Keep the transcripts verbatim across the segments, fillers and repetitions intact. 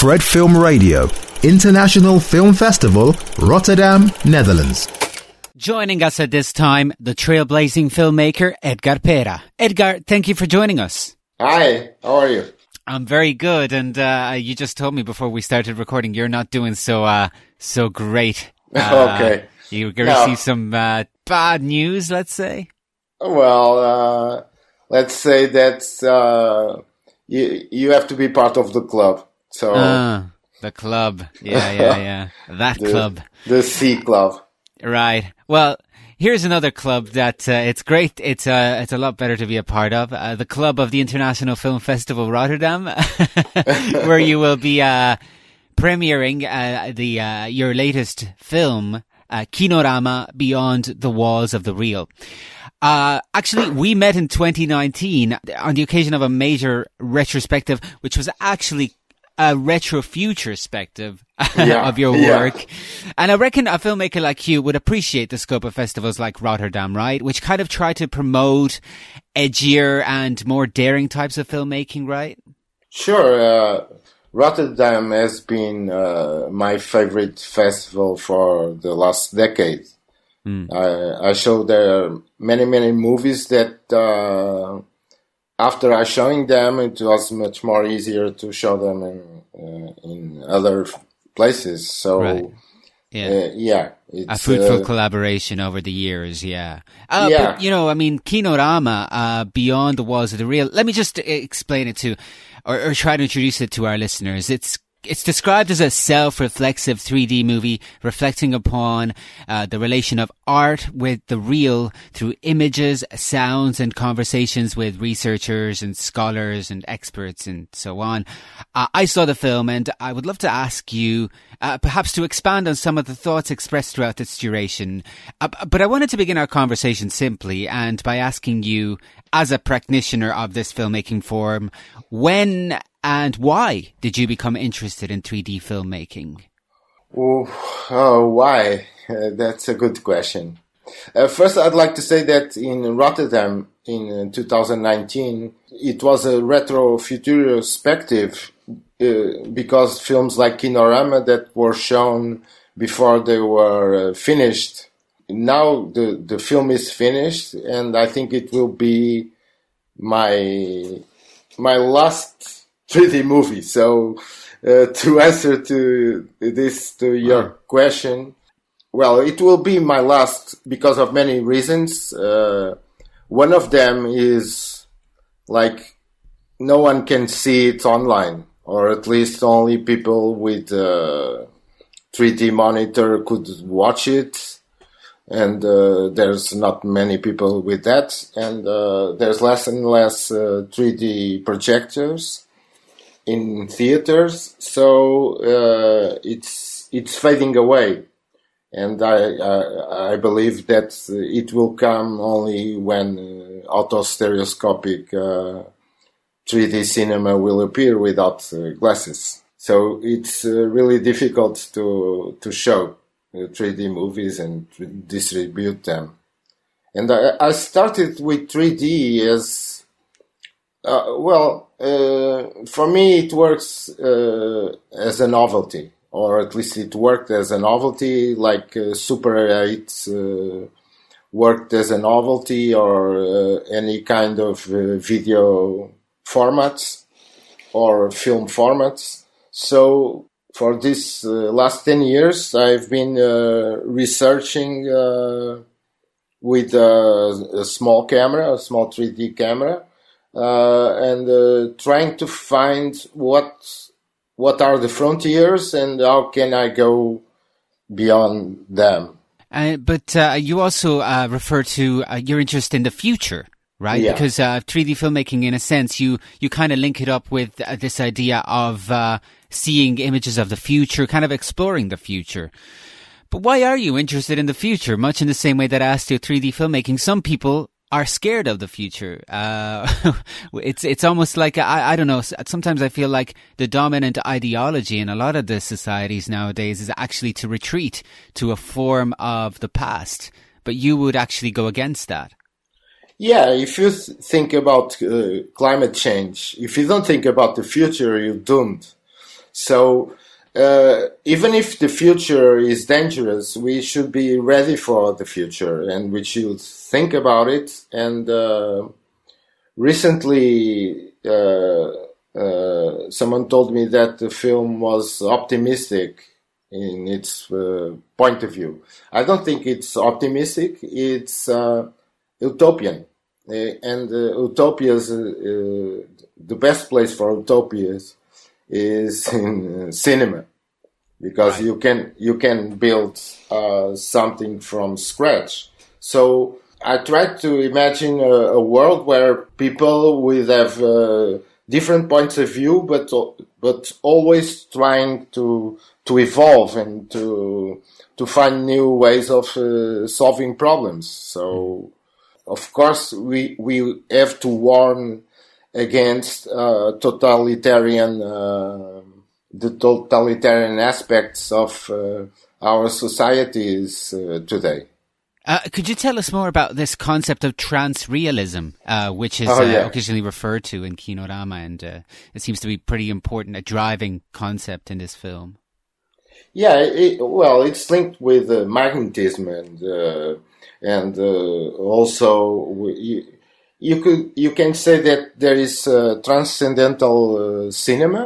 Fred Film Radio, International Film Festival, Rotterdam, Netherlands. Joining us at this time, the trailblazing filmmaker Edgar Pera. Edgar, thank you for joining us. Hi, how are you? I'm very good, and uh, you just told me before we started recording you're not doing so uh, so great. Uh, okay. You're going to no. see some uh, bad news, let's say? Well, uh, let's say that uh, you, you have to be part of the club. So uh, the club. Yeah, yeah, yeah. That the, club. The C Club. Right. Well, here's another club that uh, it's great. It's uh, it's a lot better to be a part of. Uh, the club of the International Film Festival Rotterdam, where you will be uh, premiering uh, the uh, your latest film, uh, Kinorama: Beyond the Walls of the Real. Uh, actually, we met in twenty nineteen on the occasion of a major retrospective, which was actually a retro-futurespective yeah, of your yeah. work. And I reckon a filmmaker like you would appreciate the scope of festivals like Rotterdam, right? Which kind of try to promote edgier and more daring types of filmmaking, right? Sure. Uh, Rotterdam has been uh, my favorite festival for the last decade. Mm. I, I showed there many, many movies that uh, after I showing them, it was much more easier to show them in, uh, in other places. So, right. yeah, uh, yeah it's, a fruitful uh, collaboration over the years. Yeah, uh, yeah. But, you know, I mean, Kinorama, uh, Beyond the Walls of the Real. Let me just explain it to, or, or try to introduce it to our listeners. It's It's described as a self-reflexive three D movie reflecting upon uh, the relation of art with the real through images, sounds, and conversations with researchers and scholars and experts and so on. Uh, I saw the film, and I would love to ask you uh, perhaps to expand on some of the thoughts expressed throughout its duration. Uh, but I wanted to begin our conversation simply and by asking you, as a practitioner of this filmmaking form, when and why did you become interested in three D filmmaking? Oh, oh why? Uh, that's a good question. Uh, first, I'd like to say that in Rotterdam in two thousand nineteen, it was a retro-futurespective uh, because films like Kinorama that were shown before they were uh, finished. Now the, the film is finished, and I think it will be my my last three D movie. So uh, to answer to this, to your wow. question, well, it will be my last because of many reasons. Uh, one of them is like no one can see it online, or at least only people with a three D monitor could watch it. And uh, there's not many people with that, and uh, there's less and less uh, three D projectors in theaters, so uh, it's it's fading away, and I I, I believe that it will come only when uh, auto-stereoscopic uh, three D cinema will appear without uh, glasses. So it's uh, really difficult to to show three D movies and distribute them. And I, I started with three D as, uh, well, uh, for me it works uh, as a novelty, or at least it worked as a novelty, like uh, Super eight uh, worked as a novelty, or uh, any kind of uh, video formats or film formats. So for this uh, last ten years, I've been uh, researching uh, with a, a small camera, a small three D camera, uh, and uh, trying to find what what are the frontiers and how can I go beyond them. Uh, but uh, you also uh, refer to uh, your interest in the future, right? Yeah. Because uh, three D filmmaking, in a sense, you, you kind of link it up with uh, this idea of uh, seeing images of the future, kind of exploring the future. But why are you interested in the future? Much in the same way that I asked you three D filmmaking, some people are scared of the future. Uh, it's it's almost like, I, I don't know, sometimes I feel like the dominant ideology in a lot of the societies nowadays is actually to retreat to a form of the past. But you would actually go against that. Yeah, if you th- think about uh, climate change, if you don't think about the future, you're doomed. So uh, even if the future is dangerous, we should be ready for the future, and we should think about it. And uh, recently, uh, uh, someone told me that the film was optimistic in its uh, point of view. I don't think it's optimistic. It's uh, utopian. Uh, and uh, utopias, uh, uh, the best place for utopias is in uh, cinema, because right. you can you can build uh, something from scratch. So I tried to imagine a, a world where people will have uh, different points of view, but but always trying to to evolve and to to find new ways of uh, solving problems. So, of course, we we have to warn against uh, totalitarian uh, the totalitarian aspects of uh, our societies uh, today. Uh, could you tell us more about this concept of transrealism, uh, which is oh, yeah. uh, occasionally referred to in Kinorama, and uh, it seems to be pretty important, a driving concept in this film? Yeah, it, well, it's linked with uh, magnetism, and uh, and uh, also you, you could you can say that there is uh, transcendental uh, cinema,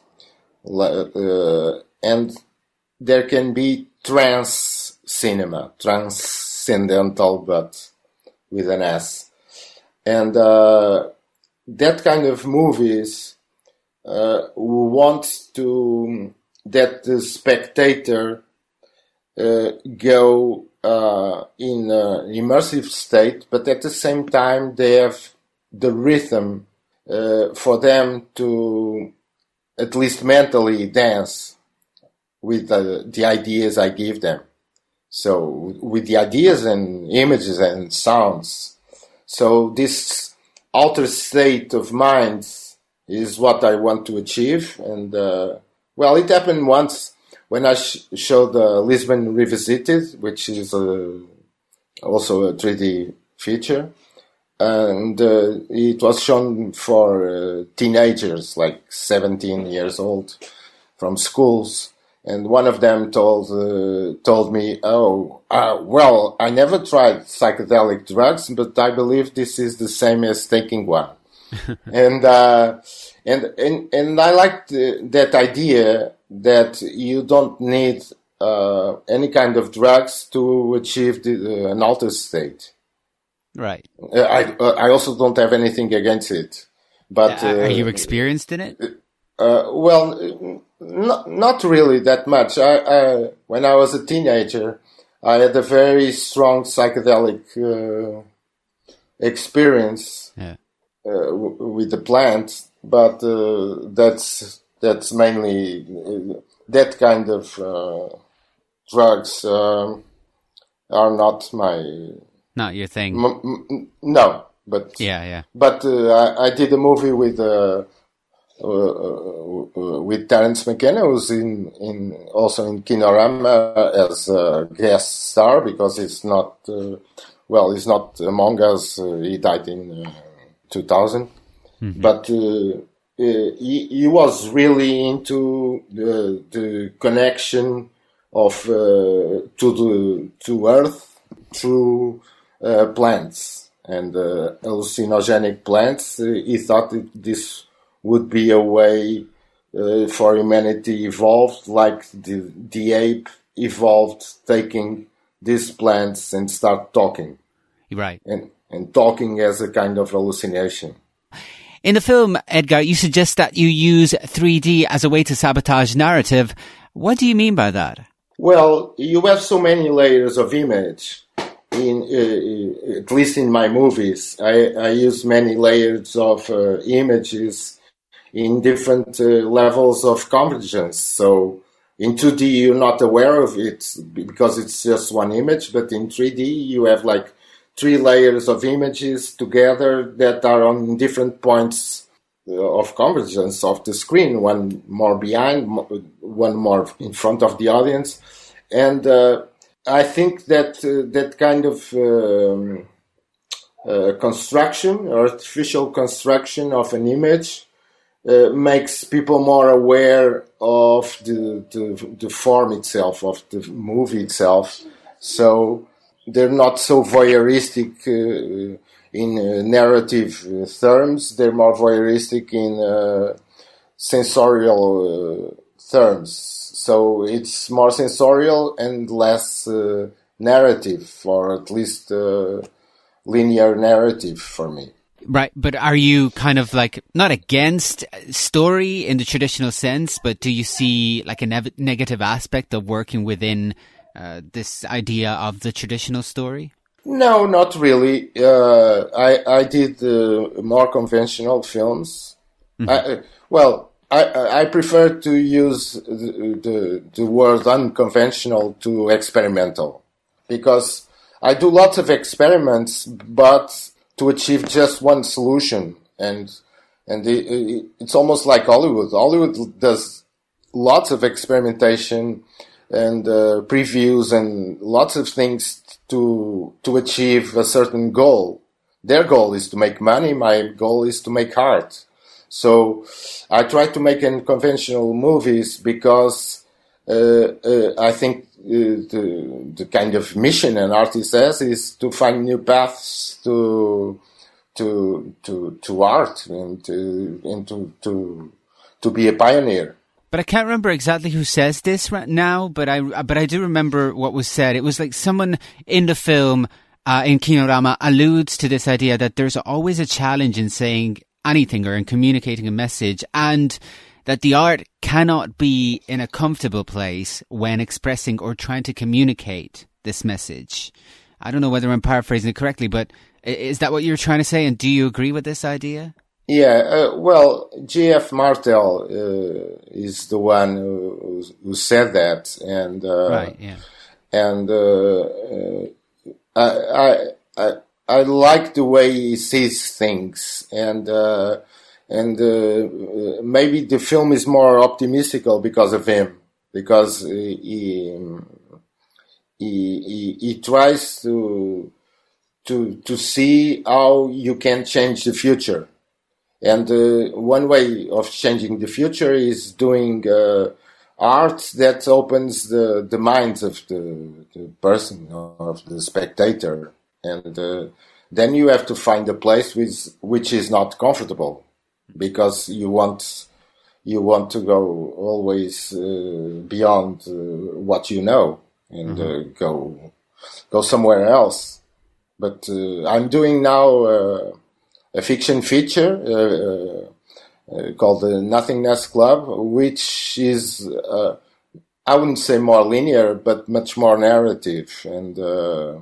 uh, and there can be trans cinema, trans. Transcendental, but with an S. And uh, that kind of movies uh, want to that the spectator uh, go uh, in an immersive state, but at the same time they have the rhythm uh, for them to at least mentally dance with the, the ideas I give them. So with the ideas and images and sounds. So this altered state of mind is what I want to achieve. And, uh, well, it happened once when I sh- showed uh, Lisbon Revisited, which is uh, also a three D feature. And uh, it was shown for uh, teenagers, like seventeen years old, from schools. And one of them told uh, told me, "Oh, uh, well, I never tried psychedelic drugs, but I believe this is the same as taking one." and, uh, and and and I liked uh, that idea that you don't need uh, any kind of drugs to achieve the, uh, an altered state. Right. Uh, I uh, I also don't have anything against it, but uh, are you uh, experienced in it? Uh, well. Not, not really that much. I, I, when I was a teenager, I had a very strong psychedelic uh, experience yeah. uh, w- with the plant, but uh, that's that's mainly uh, that kind of uh, drugs uh, are not my not your thing. M- m- no, but yeah, yeah. But uh, I, I did a movie with. Uh, Uh, uh, with Terence McKenna, who's in, in also in Kinorama as a guest star, because he's not uh, well, he's not among us. Uh, he died in uh, two thousand, mm-hmm. but uh, uh, he, he was really into the, the connection of uh, to the to Earth through uh, plants and uh, hallucinogenic plants. Uh, he thought that this would be a way uh, for humanity evolved, like the, the ape evolved taking these plants and start talking. Right. And, and talking as a kind of hallucination. In the film, Edgar, you suggest that you use three D as a way to sabotage narrative. What do you mean by that? Well, you have so many layers of image. In uh, at least in my movies, I, I use many layers of uh, images in different uh, levels of convergence. So in two D, you're not aware of it because it's just one image, but in three D, you have like three layers of images together that are on different points of convergence of the screen, one more behind, one more in front of the audience. And uh, I think that uh, that kind of um, uh, construction, artificial construction of an image, uh, makes people more aware of the, the the form itself, of the movie itself. So they're not so voyeuristic uh, in uh, narrative uh, terms. They're more voyeuristic in uh, sensorial uh, terms. So it's more sensorial and less uh, narrative, or at least uh, linear narrative for me. Right, but are you kind of like not against story in the traditional sense, but do you see like a ne- negative aspect of working within uh, this idea of the traditional story? No, not really. Uh, I I did uh, more conventional films. Mm-hmm. I, well, I I prefer to use the, the the word unconventional to experimental, because I do lots of experiments, but to achieve just one solution, and and it, it, it's almost like Hollywood. Hollywood does lots of experimentation and uh, previews and lots of things to to achieve a certain goal. Their goal is to make money. My goal is to make art. So I try to make unconventional movies because uh, uh, I think uh, the the kind of mission an artist has is to find new paths to to to to art and to and to to to be a pioneer. But I can't remember exactly who says this right now. But I but I do remember what was said. It was like someone in the film uh, in Kinorama alludes to this idea that there's always a challenge in saying anything or in communicating a message, and that the art cannot be in a comfortable place when expressing or trying to communicate this message. I don't know whether I'm paraphrasing it correctly, but is that what you're trying to say? And do you agree with this idea? Yeah, uh, well, J F Martel uh, is the one who, who said that, and uh, right, yeah, and uh, uh, I, I I like the way he sees things, and uh, and uh, maybe the film is more optimistical because of him, because he he he, he tries to to to see how you can change the future. And uh, one way of changing the future is doing uh, art that opens the, the minds of the, the person, of the spectator. And uh, then you have to find a place with, which is not comfortable, because you want you want to go always uh, beyond uh, what you know and mm-hmm. uh, go go somewhere else. But uh, I'm doing now Uh, a fiction feature uh, uh, called the Nothingness Club, which is, uh, I wouldn't say more linear, but much more narrative, and uh,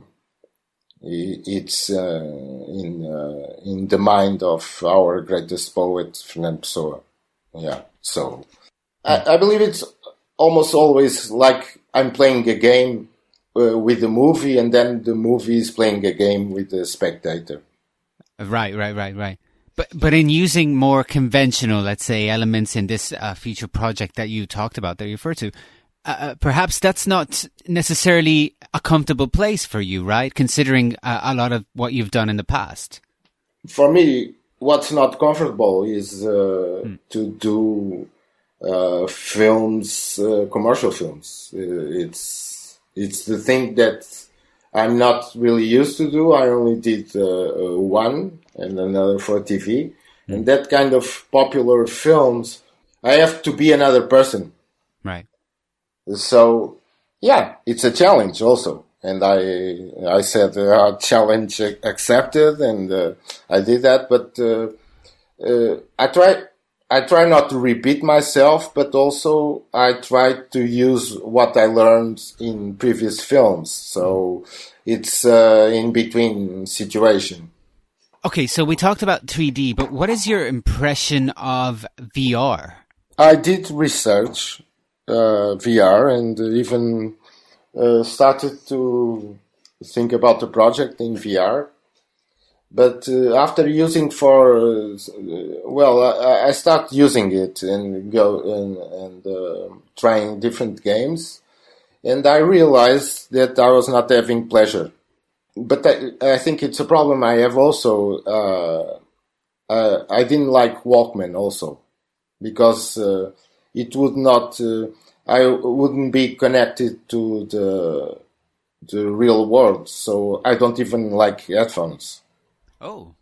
it's uh, in uh, in the mind of our greatest poet, Fernando Pessoa. Yeah, so I, I believe it's almost always like I'm playing a game uh, with the movie, and then the movie is playing a game with the spectator. Right, right, right, right. But but in using more conventional, let's say, elements in this uh, feature project that you talked about, that you referred to, uh, perhaps that's not necessarily a comfortable place for you, right? Considering uh, a lot of what you've done in the past. For me, what's not comfortable is uh, hmm. to do uh, films, uh, commercial films. Uh, it's it's the thing that I'm not really used to do. I only did uh, one and another for T V. Mm. And that kind of popular films, I have to be another person. Right. So, yeah, it's a challenge also. And I I said, uh, challenge accepted, and uh, I did that. But uh, uh, I try I try not to repeat myself, but also I try to use what I learned in previous films. So it's uh, in between situation. Okay, so we talked about three D, but what is your impression of V R? I did research uh, V R and even uh, started to think about the project in V R. But uh, after using for, uh, well, I, I start using it and go and, and uh, trying different games, and I realized that I was not having pleasure. But I, I think it's a problem I have also. Uh, uh, I didn't like Walkman also. because uh, it would not, uh, I wouldn't be connected to the the real world. So I don't even like headphones. Oh.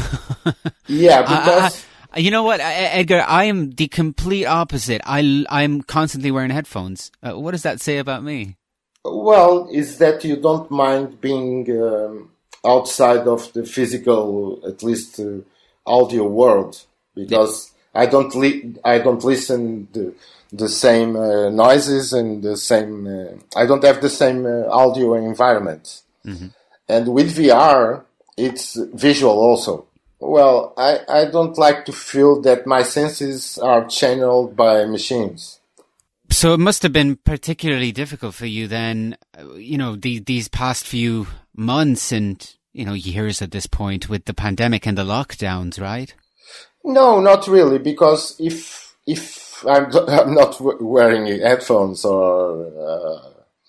Yeah, because... I, I, you know what, Edgar, I am the complete opposite. I, I'm constantly wearing headphones. Uh, what does that say about me? Well, is that you don't mind being um, outside of the physical, at least uh, audio world, because yeah. I don't li- I don't listen the the same uh, noises and the same. Uh, I don't have the same uh, audio environment, mm-hmm. and with V R it's visual also. Well, I, I don't like to feel that my senses are channeled by machines. So it must have been particularly difficult for you then, you know, the, these past few months and, you know, years at this point with the pandemic and the lockdowns, right? No, not really, because if if I'm, I'm not wearing headphones or uh,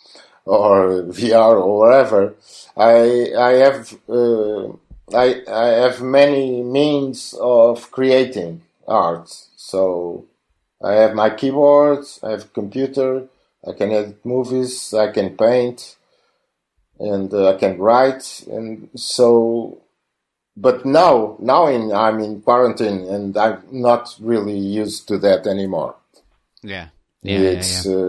or V R or whatever, I I have uh, I I have many means of creating art. So I have my keyboard, I have a computer, I can edit movies, I can paint, and uh, I can write, and so. But now, now in, I'm in quarantine, and I'm not really used to that anymore. Yeah, yeah, it's yeah, yeah.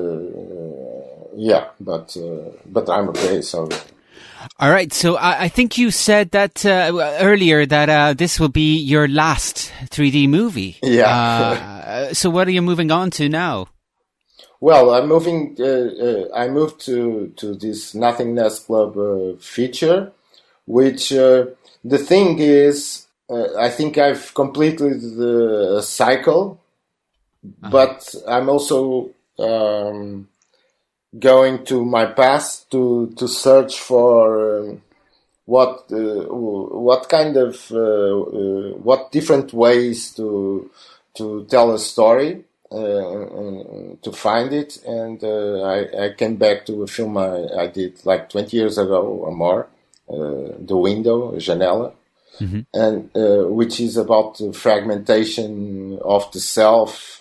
Uh, yeah but uh, but I'm okay. So. All right. So I, I think you said that uh, earlier that uh, this will be your last three D movie. Yeah. uh, so what are you moving on to now? Well, I'm moving. Uh, uh, I moved to to this Nothingness Club uh, feature, which uh, the thing is, uh, I think I've completed the cycle, uh-huh. but I'm also. Um, going to my past to, to search for um, what uh, what kind of uh, uh, what different ways to to tell a story uh, and to find it, and uh, I, I came back to a film I, I did like twenty years ago or more, uh, The Window, Janela, mm-hmm. and uh, which is about the fragmentation of the self.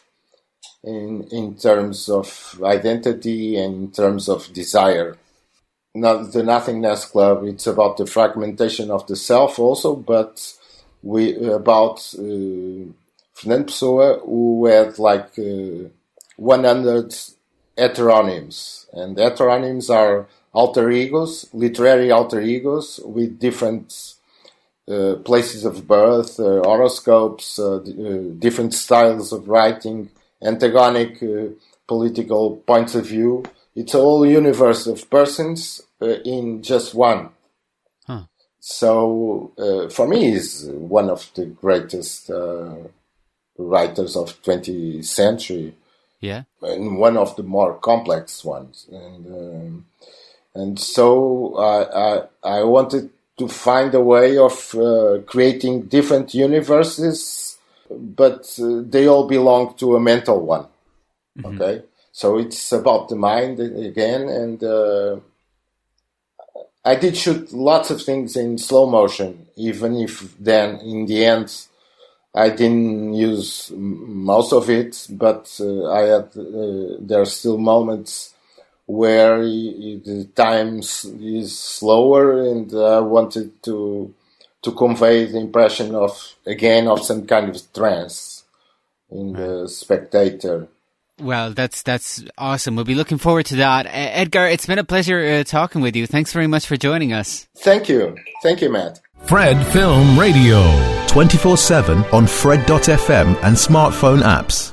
In in terms of identity and in terms of desire. Not the Nothingness Club, it's about the fragmentation of the self also, but we about uh, Fernando Pessoa, who had like uh, one hundred heteronyms. And heteronyms are alter egos, literary alter egos with different uh, places of birth, uh, horoscopes, uh, uh, different styles of writing, antagonic uh, political points of view. It's a whole universe of persons uh, in just one. Huh. So uh, for me, he's one of the greatest uh, writers of twentieth century. Yeah, and one of the more complex ones. And um, and so I, I I wanted to find a way of uh, creating different universes. But uh, they all belong to a mental one, mm-hmm. okay? So it's about the mind again, and uh, I did shoot lots of things in slow motion, even if then, in the end, I didn't use most of it, but uh, I had, uh, there are still moments where the time is slower, and I wanted to to convey the impression of, again, of some kind of trance in the spectator. Well, that's that's awesome. We'll be looking forward to that. Uh, Edgar, it's been a pleasure uh, talking with you. Thanks very much for joining us. Thank you. Thank you, Matt. Fred Film Radio. twenty-four seven on Fred dot f m and smartphone apps.